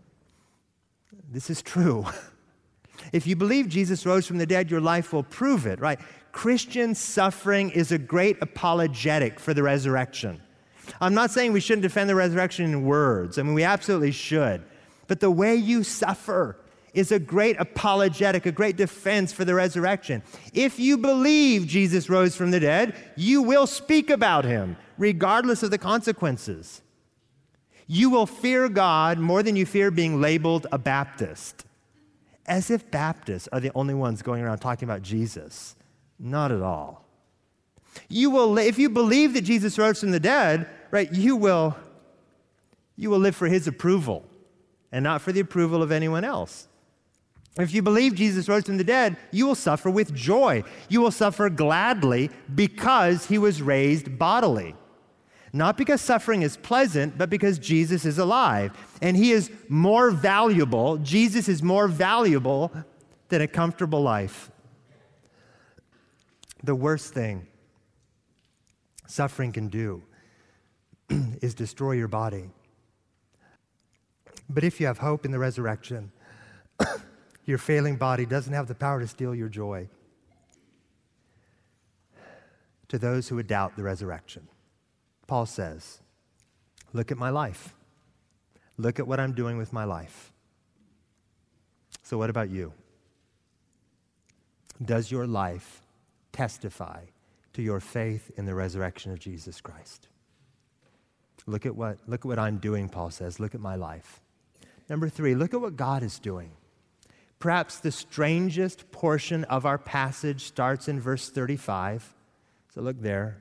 this is true. If you believe Jesus rose from the dead, your life will prove it, right? Christian suffering is a great apologetic for the resurrection. I'm not saying we shouldn't defend the resurrection in words. I mean, we absolutely should. But the way you suffer is a great apologetic, a great defense for the resurrection. If you believe Jesus rose from the dead, you will speak about him, regardless of the consequences. You will fear God more than you fear being labeled a Baptist. As if Baptists are the only ones going around talking about Jesus. Not at all. You will, if you believe that Jesus rose from the dead, right, you will, you will live for his approval and not for the approval of anyone else. If you believe Jesus rose from the dead, you will suffer with joy. You will suffer gladly because he was raised bodily. Not because suffering is pleasant, but because Jesus is alive. And he is more valuable, Jesus is more valuable than a comfortable life. The worst thing suffering can do is destroy your body. But if you have hope in the resurrection, your failing body doesn't have the power to steal your joy. To those who would doubt the resurrection, Paul says, look at my life. Look at what I'm doing with my life. So what about you? Does your life testify to your faith in the resurrection of Jesus Christ? Look at what, look at what I'm doing, Paul says. Look at my life. Number three, look at what God is doing. Perhaps the strangest portion of our passage starts in verse thirty-five. So look there.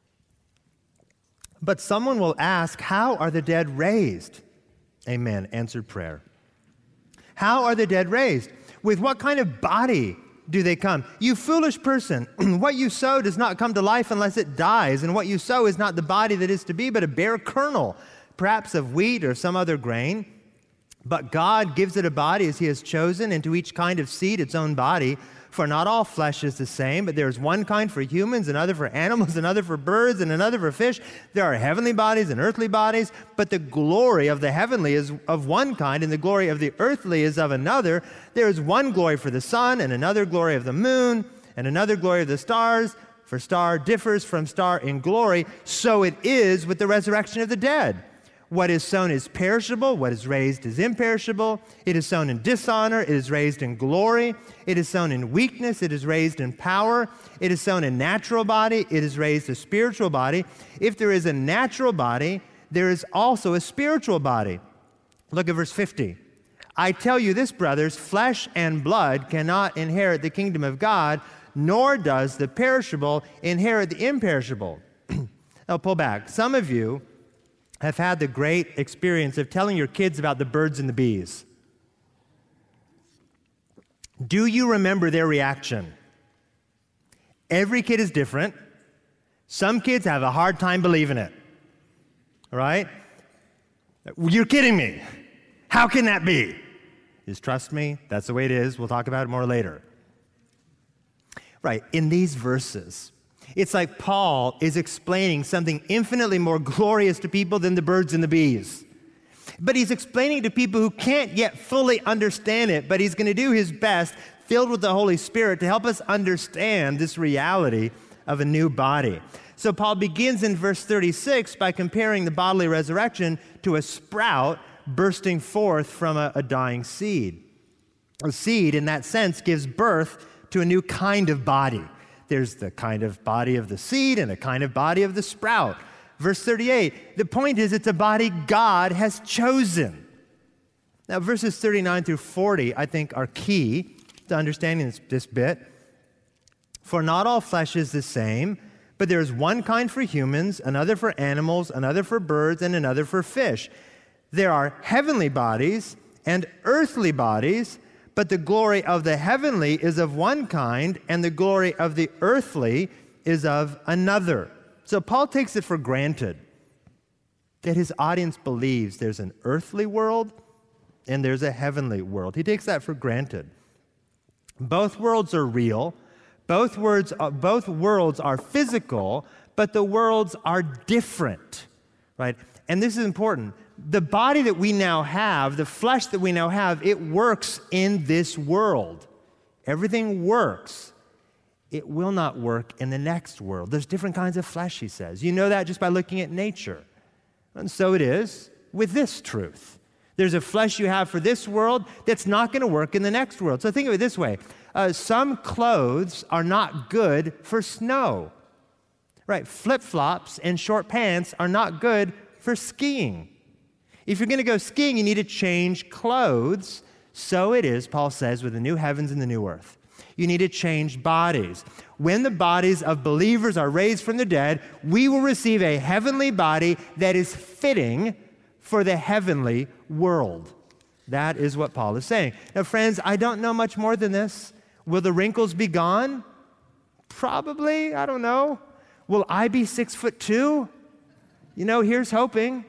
But someone will ask, how are the dead raised? Amen. Answered prayer. How are the dead raised? With what kind of body do they come? You foolish person, what you sow does not come to life unless it dies, and what you sow is not the body that is to be, but a bare kernel, perhaps of wheat or some other grain. But God gives it a body as he has chosen, and to each kind of seed its own body. For not all flesh is the same, but there is one kind for humans, another for animals, another for birds, and another for fish. There are heavenly bodies and earthly bodies, but the glory of the heavenly is of one kind, and the glory of the earthly is of another. There is one glory for the sun, and another glory of the moon, and another glory of the stars. For star differs from star in glory, so it is with the resurrection of the dead. What is sown is perishable, what is raised is imperishable. It is sown in dishonor, it is raised in glory. It is sown in weakness, it is raised in power. It is sown a natural body, it is raised a spiritual body. If there is a natural body, there is also a spiritual body. Look at verse fifty. I tell you this, brothers, flesh and blood cannot inherit the kingdom of God, nor does the perishable inherit the imperishable. Now pull back. Some of you have had the great experience of telling your kids about the birds and the bees. Do you remember their reaction? Every kid is different. Some kids have a hard time believing it. All right? You're kidding me. How can that be? Just trust me. That's the way it is. We'll talk about it more later. Right, in these verses, it's like Paul is explaining something infinitely more glorious to people than the birds and the bees. But he's explaining to people who can't yet fully understand it, but he's going to do his best, filled with the Holy Spirit, to help us understand this reality of a new body. So Paul begins in verse thirty-six by comparing the bodily resurrection to a sprout bursting forth from a, a dying seed. A seed, in that sense, gives birth to a new kind of body. There's the kind of body of the seed and a kind of body of the sprout. Verse thirty-eight, the point is it's a body God has chosen. Now, verses thirty-nine through forty, I think, are key to understanding this, this bit. For not all flesh is the same, but there is one kind for humans, another for animals, another for birds, and another for fish. There are heavenly bodies and earthly bodies, but the glory of the heavenly is of one kind, and the glory of the earthly is of another. So Paul takes it for granted that his audience believes there's an earthly world and there's a heavenly world. He takes that for granted. Both worlds are real. Both, words are, both worlds are physical, but the worlds are different, right? And this is important. The body that we now have, the flesh that we now have, it works in this world. Everything works. It will not work in the next world. There's different kinds of flesh, he says. You know that just by looking at nature. And so it is with this truth. There's a flesh you have for this world that's not going to work in the next world. So think of it this way. Uh, some clothes are not good for snow. Right? Flip-flops and short pants are not good for skiing. If you're going to go skiing, you need to change clothes. So it is, Paul says, with the new heavens and the new earth. You need to change bodies. When the bodies of believers are raised from the dead, we will receive a heavenly body that is fitting for the heavenly world. That is what Paul is saying. Now, friends, I don't know much more than this. Will the wrinkles be gone? Probably. I don't know. Will I be six foot two? You know, here's hoping.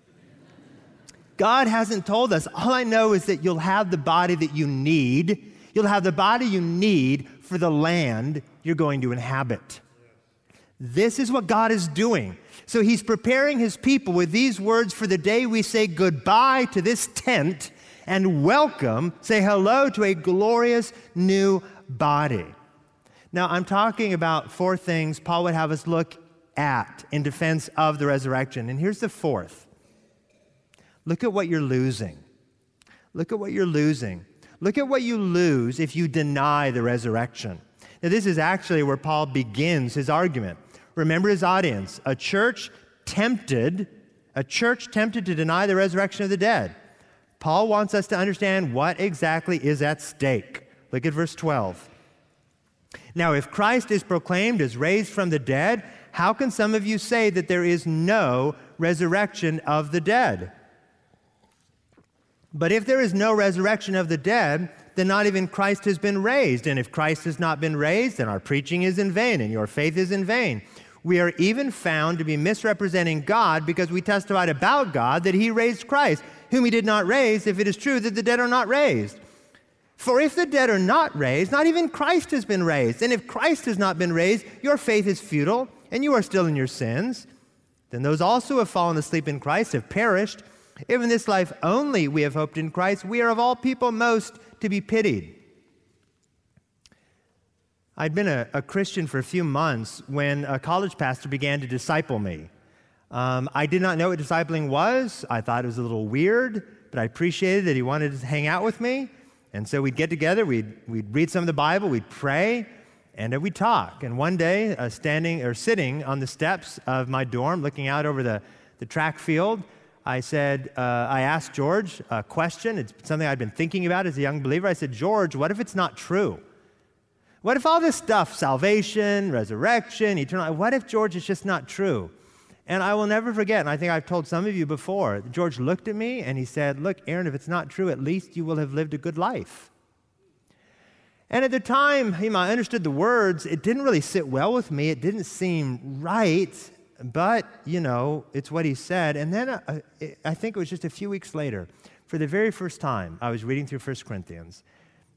God hasn't told us. All I know is that you'll have the body that you need. You'll have the body you need for the land you're going to inhabit. This is what God is doing. So he's preparing his people with these words for the day we say goodbye to this tent and welcome, say hello to a glorious new body. Now, I'm talking about four things Paul would have us look at in defense of the resurrection. And here's the fourth. Look at what you're losing. Look at what you're losing. Look at what you lose if you deny the resurrection. Now, this is actually where Paul begins his argument. Remember his audience, a church tempted, a church tempted to deny the resurrection of the dead. Paul wants us to understand what exactly is at stake. Look at verse twelve. Now, if Christ is proclaimed as raised from the dead, how can some of you say that there is no resurrection of the dead? But if there is no resurrection of the dead, then not even Christ has been raised. And if Christ has not been raised, then our preaching is in vain and your faith is in vain. We are even found to be misrepresenting God because we testified about God that he raised Christ, whom he did not raise, if it is true that the dead are not raised. For if the dead are not raised, not even Christ has been raised. And if Christ has not been raised, your faith is futile and you are still in your sins. Then those also who have fallen asleep in Christ have perished. If in this life only we have hoped in Christ, we are of all people most to be pitied. I'd been a, a Christian for a few months when a college pastor began to disciple me. Um, I did not know what discipling was. I thought it was a little weird, but I appreciated that he wanted to hang out with me. And so we'd get together, we'd, we'd read some of the Bible, we'd pray, and uh, we'd talk. And one day, uh, standing or sitting on the steps of my dorm, looking out over the, the track field, I said, uh, I asked George a question. It's something I'd been thinking about as a young believer. I said, George, what if it's not true? What if all this stuff, salvation, resurrection, eternal, what if, George, it's just not true? And I will never forget, and I think I've told some of you before, George looked at me and he said, look, Aaron, if it's not true, at least you will have lived a good life. And at the time, you know, I understood the words. It didn't really sit well with me. It didn't seem right. But, you know, it's what he said. And then uh, I think it was just a few weeks later, for the very first time, I was reading through First Corinthians,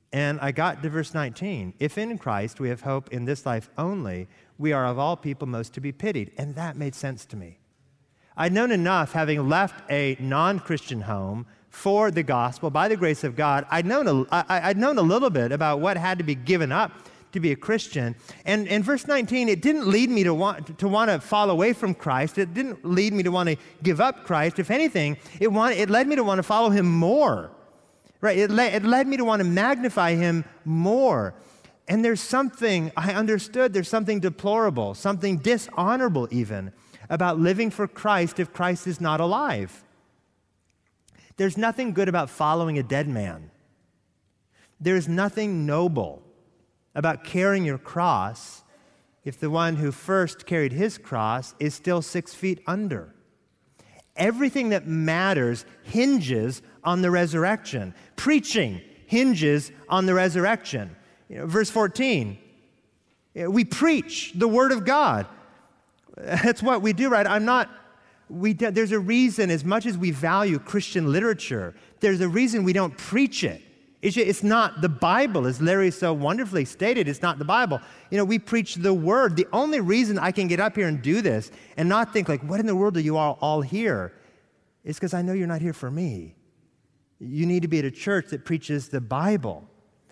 And I got to verse nineteen. If in Christ we have hope in this life only, we are of all people most to be pitied. And that made sense to me. I'd known enough, having left a non-Christian home for the gospel, by the grace of God. I'd known a, I, I'd known a little bit about what had to be given up to be a Christian. And in verse nineteen, it didn't lead me to want to want to fall away from Christ. It didn't lead me to want to give up Christ. If anything, it, want, it led me to want to follow him more. Right? It, le- it led me to want to magnify him more. And there's something, I understood, there's something deplorable, something dishonorable even, about living for Christ if Christ is not alive. There's nothing good about following a dead man. There's nothing noble about carrying your cross if the one who first carried his cross is still six feet under. Everything that matters hinges on the resurrection. Preaching hinges on the resurrection. You know, verse fourteen, we preach the word of God. That's what we do, right? I'm not, we, there's a reason, as much as we value Christian literature, there's a reason we don't preach it. It's, it's not the Bible, as Larry so wonderfully stated. It's not the Bible. You know, we preach the Word. The only reason I can get up here and do this and not think like, what in the world are you all, all here? Is because I know you're not here for me. You need to be at a church that preaches the Bible.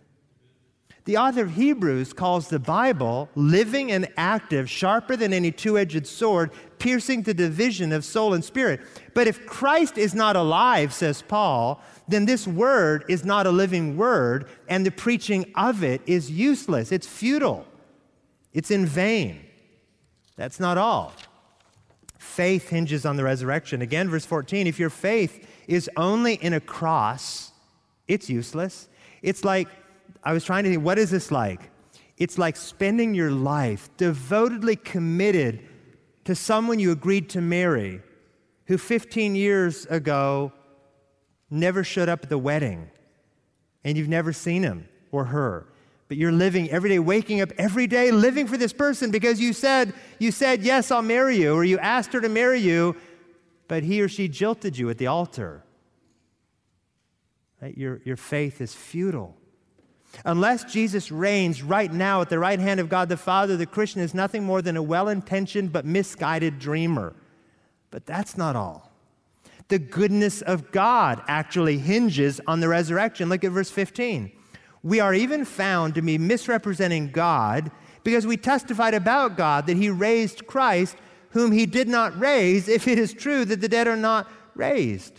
The author of Hebrews calls the Bible living and active, sharper than any two-edged sword, piercing the division of soul and spirit. But if Christ is not alive, says Paul, then this word is not a living word, and the preaching of it is useless. It's futile. It's in vain. That's not all. Faith hinges on the resurrection. Again, verse fourteen, if your faith is only in a cross, it's useless. It's like, I was trying to think, what is this like? It's like spending your life devotedly committed to someone you agreed to marry, who fifteen years ago never showed up at the wedding, and you've never seen him or her. But you're living every day, waking up every day, living for this person because you said, you said, yes, I'll marry you, or you asked her to marry you, but he or she jilted you at the altar. Right? Your, your faith is futile. Unless Jesus reigns right now at the right hand of God the Father, the Christian is nothing more than a well-intentioned but misguided dreamer. But that's not all. The goodness of God actually hinges on the resurrection. Look at verse fifteen. We are even found to be misrepresenting God because we testified about God that he raised Christ, whom he did not raise, if it is true that the dead are not raised.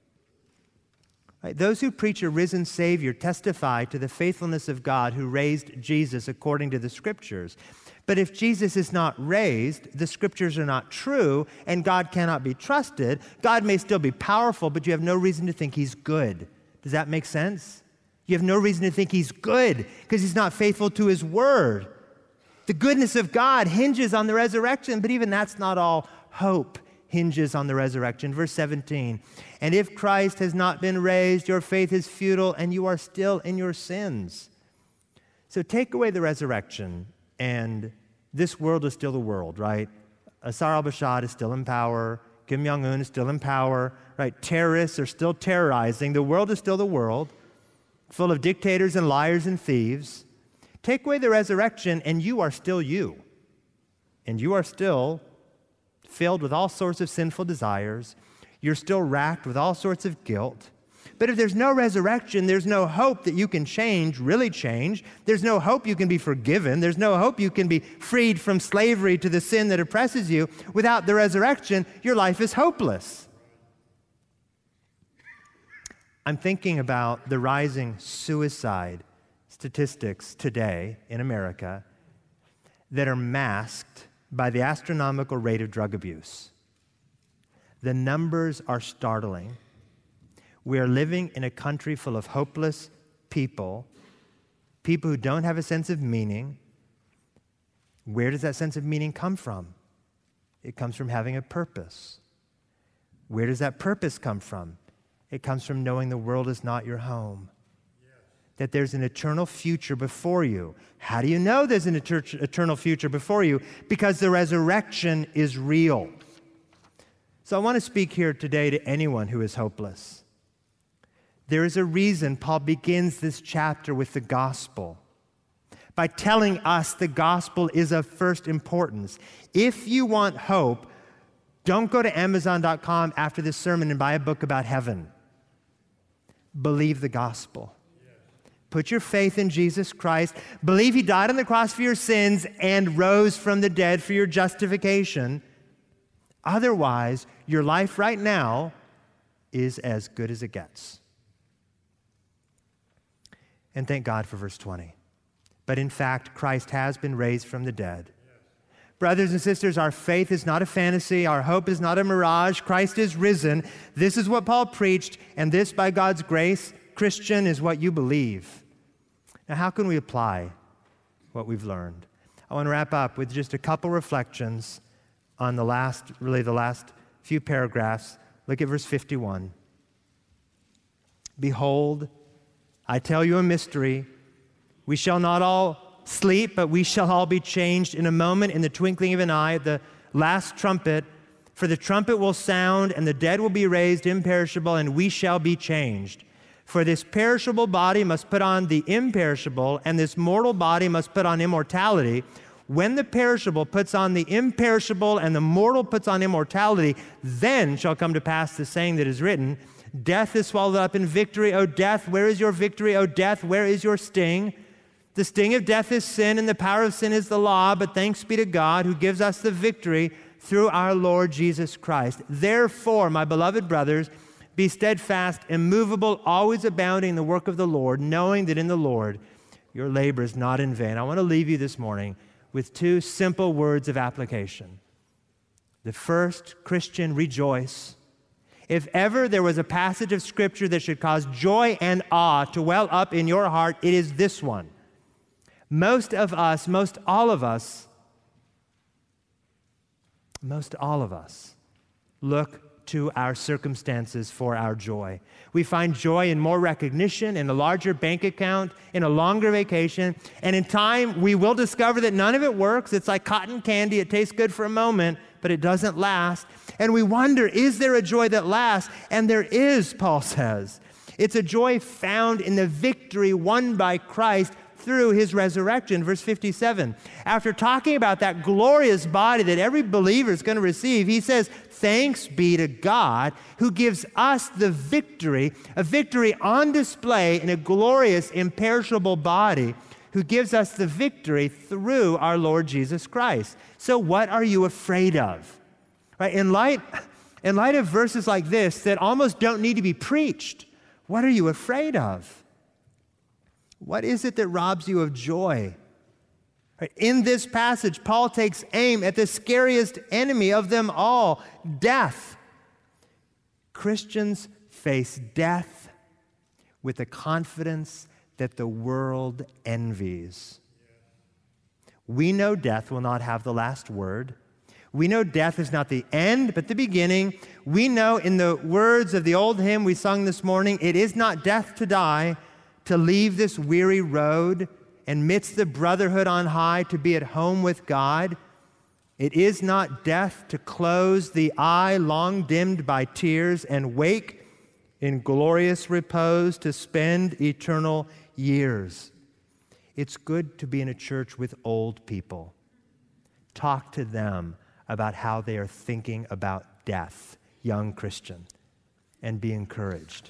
Right? Those who preach a risen Savior testify to the faithfulness of God who raised Jesus according to the Scriptures. But if Jesus is not raised, the Scriptures are not true, and God cannot be trusted. God may still be powerful, but you have no reason to think he's good. Does that make sense? You have no reason to think he's good because he's not faithful to his word. The goodness of God hinges on the resurrection, but even that's not all. Hope hinges on the resurrection. Verse seventeen, and if Christ has not been raised, your faith is futile and you are still in your sins. So take away the resurrection and this world is still the world, right? Asar al-Bashar is still in power. Kim Jong-un is still in power, right? Terrorists are still terrorizing. The world is still the world, full of dictators and liars and thieves. Take away the resurrection and you are still you. And you are still filled with all sorts of sinful desires. You're still racked with all sorts of guilt. But if there's no resurrection, there's no hope that you can change, really change. There's no hope you can be forgiven. There's no hope you can be freed from slavery to the sin that oppresses you. Without the resurrection, your life is hopeless. I'm thinking about the rising suicide statistics today in America that are masked by the astronomical rate of drug abuse. The numbers are startling. We are living in a country full of hopeless people, people who don't have a sense of meaning. Where does that sense of meaning come from? It comes from having a purpose. Where does that purpose come from? It comes from knowing the world is not your home, yes. That there's an eternal future before you. How do you know there's an eter- eternal future before you? Because the resurrection is real. So I want to speak here today to anyone who is hopeless. There is a reason Paul begins this chapter with the gospel, by telling us the gospel is of first importance. If you want hope, don't go to Amazon dot com after this sermon and buy a book about heaven. Believe the gospel. Put your faith in Jesus Christ. Believe he died on the cross for your sins and rose from the dead for your justification. Otherwise, your life right now is as good as it gets. And thank God for verse twenty. But in fact, Christ has been raised from the dead. Brothers and sisters, our faith is not a fantasy. Our hope is not a mirage. Christ is risen. This is what Paul preached, and this, by God's grace, Christian, is what you believe. Now, how can we apply what we've learned? I want to wrap up with just a couple reflections on the last, really the last few paragraphs. Look at verse fifty-one. Behold, I tell you a mystery. We shall not all sleep, but we shall all be changed in a moment, in the twinkling of an eye, at the last trumpet. For the trumpet will sound, and the dead will be raised imperishable, and we shall be changed. For this perishable body must put on the imperishable, and this mortal body must put on immortality. When the perishable puts on the imperishable, and the mortal puts on immortality, then shall come to pass the saying that is written, death is swallowed up in victory. O death, where is your victory? O death, where is your sting? The sting of death is sin, and the power of sin is the law, but thanks be to God who gives us the victory through our Lord Jesus Christ. Therefore, my beloved brothers, be steadfast, immovable, always abounding in the work of the Lord, knowing that in the Lord your labor is not in vain. I want to leave you this morning with two simple words of application. The first, Christian, rejoice. If ever there was a passage of Scripture that should cause joy and awe to well up in your heart, it is this one. Most of us, most all of us, most all of us look to our circumstances for our joy. We find joy in more recognition, in a larger bank account, in a longer vacation, and in time we will discover that none of it works. It's like cotton candy. It tastes good for a moment, but it doesn't last. And we wonder, is there a joy that lasts? And there is, Paul says. It's a joy found in the victory won by Christ through his resurrection. Verse fifty-seven, after talking about that glorious body that every believer is going to receive, he says, thanks be to God who gives us the victory, a victory on display in a glorious, imperishable body, who gives us the victory through our Lord Jesus Christ. So what are you afraid of? Right? In light, in light of verses like this that almost don't need to be preached, what are you afraid of? What is it that robs you of joy? Right? In this passage, Paul takes aim at the scariest enemy of them all, death. Christians face death with the confidence that the world envies. We know death will not have the last word. We know death is not the end, but the beginning. We know, in the words of the old hymn we sung this morning, it is not death to die, to leave this weary road, and midst the brotherhood on high, to be at home with God. It is not death to close the eye long dimmed by tears and wake in glorious repose to spend eternal years. It's good to be in a church with old people. Talk to them about how they are thinking about death, young Christian, and be encouraged.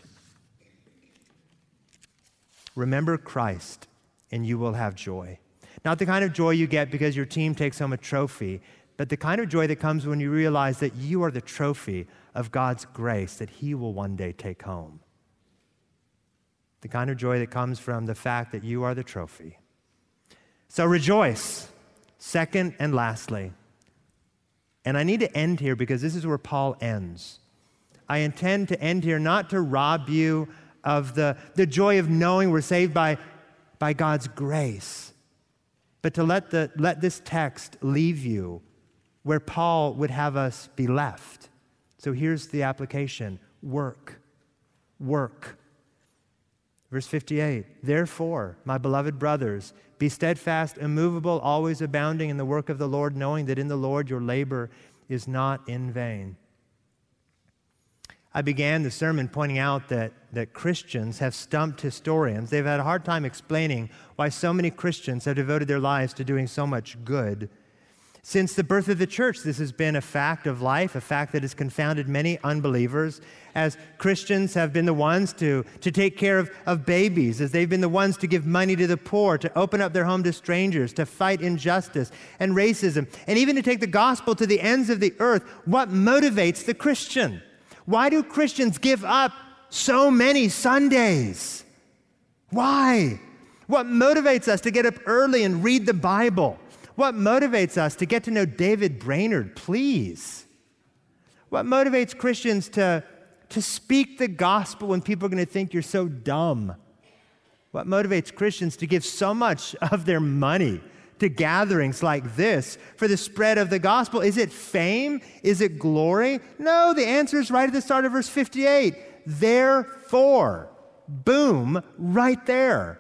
Remember Christ, and you will have joy. Not the kind of joy you get because your team takes home a trophy, but the kind of joy that comes when you realize that you are the trophy of God's grace that he will one day take home. The kind of joy that comes from the fact that you are the trophy. So rejoice. Second and lastly, and I need to end here because this is where Paul ends. I intend to end here not to rob you of the, the joy of knowing we're saved by, by God's grace, but to let, the, let this text leave you where Paul would have us be left. So here's the application. Work. Work. Verse fifty-eight, therefore, my beloved brothers, be steadfast, immovable, always abounding in the work of the Lord, knowing that in the Lord your labor is not in vain. I began the sermon pointing out that, that Christians have stumped historians. They've had a hard time explaining why so many Christians have devoted their lives to doing so much good. Since the birth of the church, this has been a fact of life, a fact that has confounded many unbelievers, as Christians have been the ones to, to take care of, of babies, as they've been the ones to give money to the poor, to open up their home to strangers, to fight injustice and racism, and even to take the gospel to the ends of the earth. What motivates the Christian? Why do Christians give up so many Sundays? Why? What motivates us to get up early and read the Bible? What motivates us to get to know David Brainerd, please? What motivates Christians to, to speak the gospel when people are going to think you're so dumb? What motivates Christians to give so much of their money to gatherings like this for the spread of the gospel? Is it fame? Is it glory? No, the answer is right at the start of verse fifty-eight. Therefore, boom, right there.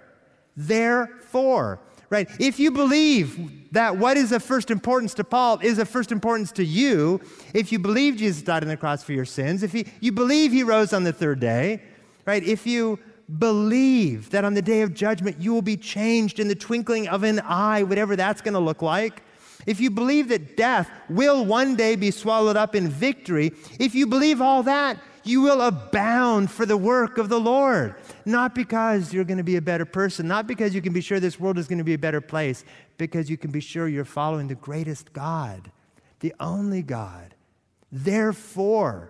Therefore. Right? If you believe that what is of first importance to Paul is of first importance to you, if you believe Jesus died on the cross for your sins, if he, you believe he rose on the third day, right? If you believe that on the day of judgment you will be changed in the twinkling of an eye, whatever that's going to look like, if you believe that death will one day be swallowed up in victory, if you believe all that, you will abound for the work of the Lord. Not because you're going to be a better person, not because you can be sure this world is going to be a better place, because you can be sure you're following the greatest God, the only God. Therefore,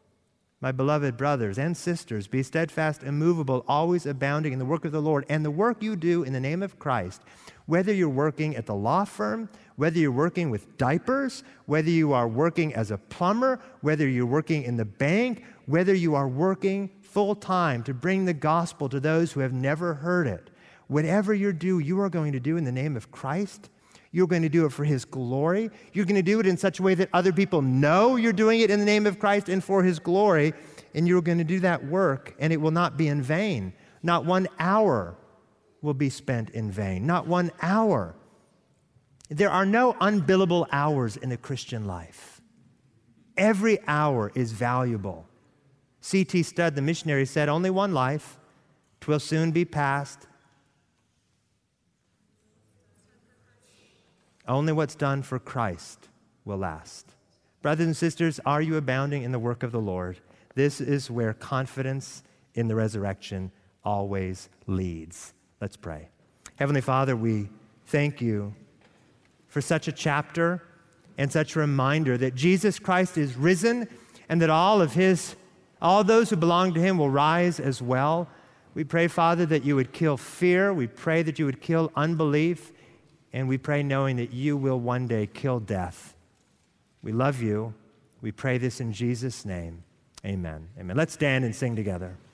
my beloved brothers and sisters, be steadfast, immovable, always abounding in the work of the Lord, and the work you do in the name of Christ, whether you're working at the law firm, whether you're working with diapers, whether you are working as a plumber, whether you're working in the bank, whether you are working full-time to bring the gospel to those who have never heard it. Whatever you do, you are going to do in the name of Christ. You're going to do it for his glory. You're going to do it in such a way that other people know you're doing it in the name of Christ and for his glory, and you're going to do that work, and it will not be in vain. Not one hour will be spent in vain. Not one hour. There are no unbillable hours in the Christian life. Every hour is valuable. C T Studd, the missionary, said, only one life, 'twill soon be past. Only what's done for Christ will last. Brothers and sisters, are you abounding in the work of the Lord? This is where confidence in the resurrection always leads. Let's pray. Heavenly Father, we thank you for such a chapter and such a reminder that Jesus Christ is risen and that all of his, all those who belong to him will rise as well. We pray, Father, that you would kill fear. We pray that you would kill unbelief. And we pray knowing that you will one day kill death. We love you. We pray this in Jesus' name. Amen. Amen. Let's stand and sing together.